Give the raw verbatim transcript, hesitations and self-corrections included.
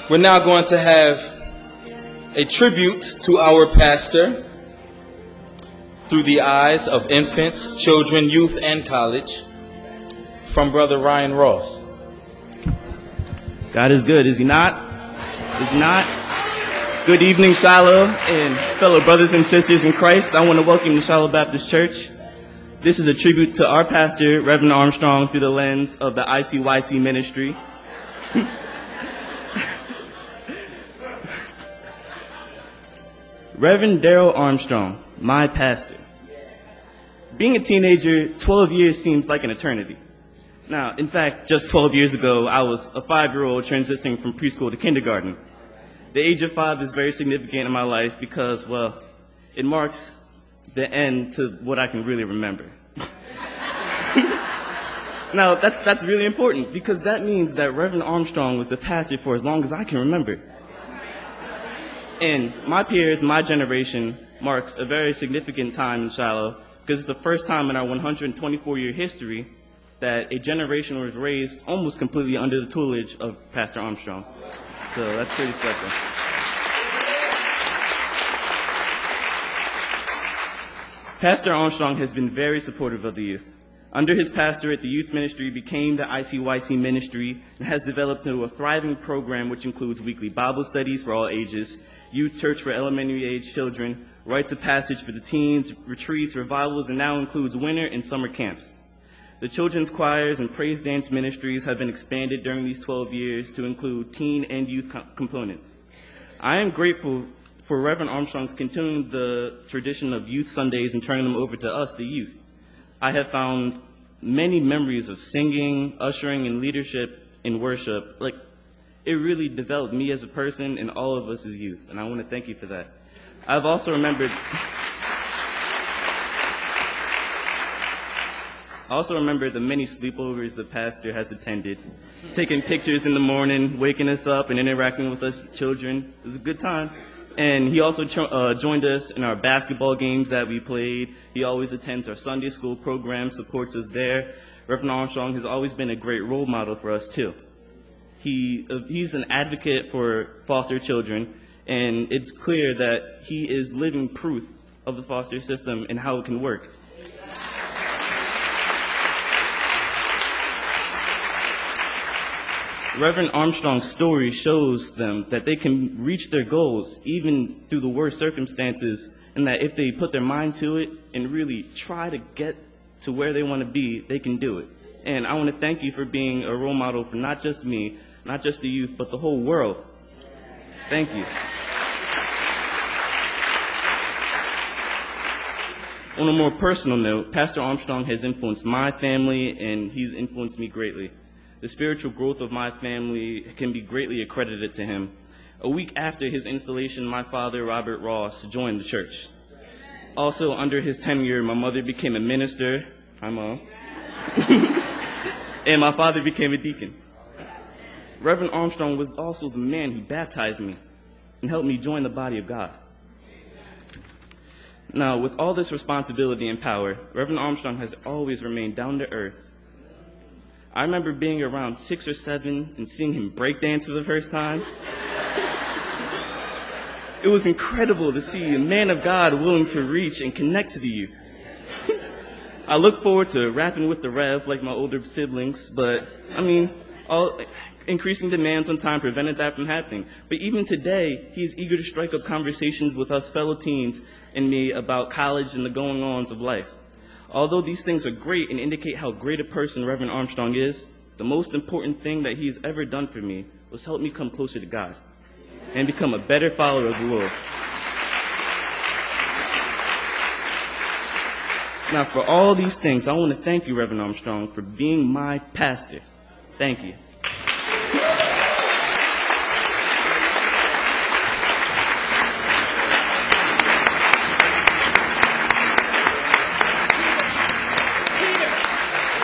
We're now going to have a tribute to our pastor through the eyes of infants, children, youth, and college from Brother Ryan Ross. God is good, is he not? Is he not? Good evening, Shiloh and fellow brothers and sisters in Christ. I want to welcome you to Shiloh Baptist Church. This is a tribute to our pastor, Reverend Armstrong, through the lens of the I C Y C ministry. Reverend Daryl Armstrong, my pastor. Being a teenager, twelve years seems like an eternity. Now, in fact, just twelve years ago, I was a five-year-old transitioning from preschool to kindergarten. The age of five is very significant in my life because, well, it marks the end to what I can really remember. Now, that's, that's really important because that means that Reverend Armstrong was the pastor for as long as I can remember. And my peers, my generation, marks a very significant time in Shiloh because it's the first time in our one hundred twenty-four year history that a generation was raised almost completely under the tutelage of Pastor Armstrong. So that's pretty special. Pastor Armstrong has been very supportive of the youth. Under his pastorate, the youth ministry became the I C Y C ministry and has developed into a thriving program which includes weekly Bible studies for all ages, youth church for elementary age children, rites of passage for the teens, retreats, revivals, and now includes winter and summer camps. The children's choirs and praise dance ministries have been expanded during these twelve years to include teen and youth co- components. I am grateful for Reverend Armstrong's continuing the tradition of youth Sundays and turning them over to us, the youth. I have found many memories of singing, ushering, and leadership in worship. Like, it really developed me as a person and all of us as youth, and I want to thank you for that. I've also remembered I also remember the many sleepovers the pastor has attended, taking pictures in the morning, waking us up, and interacting with us children. It was a good time. And he also cho- uh, joined us in our basketball games that we played. He always attends our Sunday school program, supports us there. Reverend Armstrong has always been a great role model for us, too. He uh, he's an advocate for foster children, and it's clear that he is living proof of the foster system and how it can work. Reverend Armstrong's story shows them that they can reach their goals even through the worst circumstances, and that if they put their mind to it and really try to get to where they want to be, they can do it. And I want to thank you for being a role model for not just me, not just the youth, but the whole world. Thank you. On a more personal note, Pastor Armstrong has influenced my family, and he's influenced me greatly. The spiritual growth of my family can be greatly accredited to him. A week after his installation, my father, Robert Ross, joined the church. Also, under his tenure, my mother became a minister. Hi, Mom. And my father became a deacon. Reverend Armstrong was also the man who baptized me and helped me join the body of God. Now, with all this responsibility and power, Reverend Armstrong has always remained down to earth. I remember being around six or seven and seeing him breakdance for the first time. It was incredible to see a man of God willing to reach and connect to the youth. I look forward to rapping with the Rev like my older siblings, but I mean, all increasing demands on time prevented that from happening. But even today, he is eager to strike up conversations with us fellow teens and me about college and the going-ons of life. Although these things are great and indicate how great a person Reverend Armstrong is, the most important thing that he has ever done for me was help me come closer to God and become a better follower of the Lord. Now, for all these things, I want to thank you, Reverend Armstrong, for being my pastor. Thank you.